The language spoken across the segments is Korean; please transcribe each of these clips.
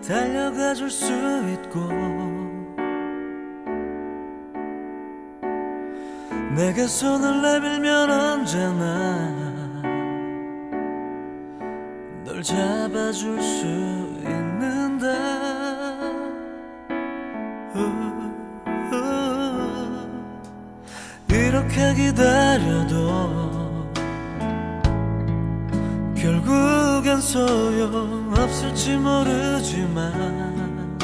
달려가 줄 수 있고 내게 손을 내밀면 언제나 널 잡아줄 수 있는데 이렇게 기다려도 결국엔 소용없을지 모르지만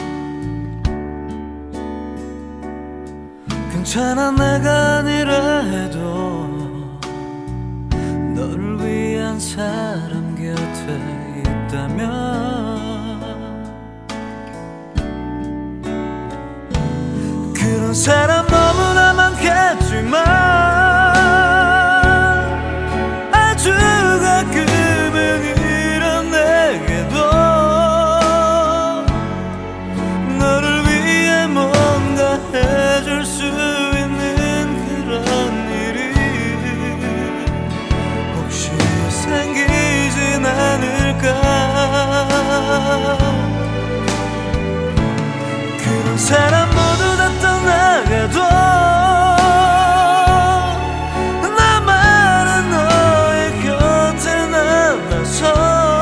괜찮아 내가 아니라 해도 너를 위한 사람 곁에 있다면 그런 사람 너무나 많겠지만 아주 가끔은 이런 내게도 너를 위해 뭔가 해줄 수 있는 그런 일이 혹시 생기진 않을까. 그런 사람 모두 다 떠나가도 나만은 너의 곁에 남아서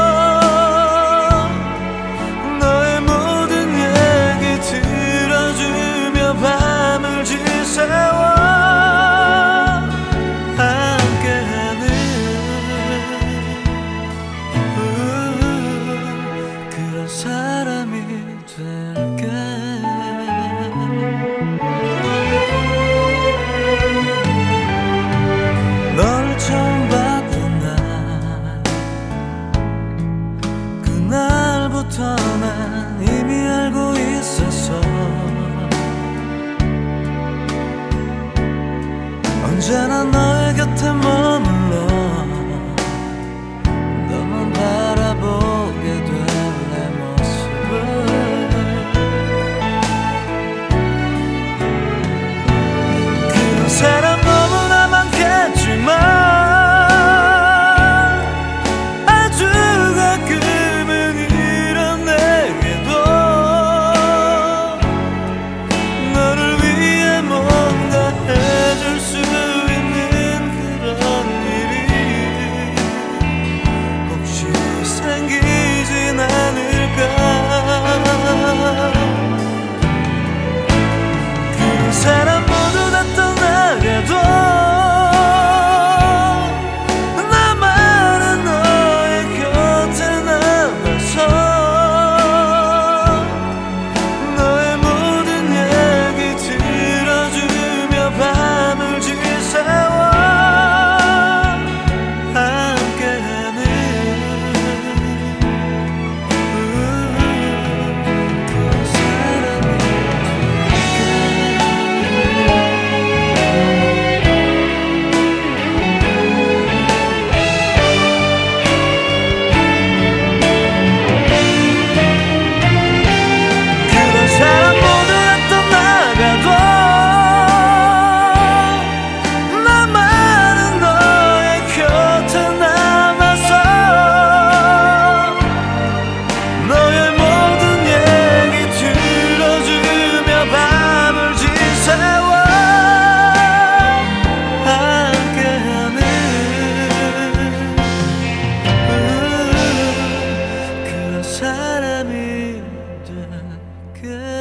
너의 모든 얘기 들어주며 밤을 지새워 함께하는 그런 사람이 될게. 널 처음 봤던 날 그날부터 난 이미 알고 있었어. 언제나 너의 곁에 머물러 너만 바라보게 된 내 모습을 그런 사람 너무나 많겠지만 아주 가끔은 이런 내게도 너를 위해 뭔가 해줄 수 있는 그런 일이 혹시 생기진 않을까. 그 사람 모두 다 떠나가도 나만은 너의 곁에 남아서 너의 모든 얘기 들어주며 밤을 지새워 함께하는 그 사람이 그런 사람 모두 다 떠나가도 나만은 너의 곁에 남아서 너의 모든 얘기 들어주며 밤을 지새워 함께하는 그런 사람이 될게.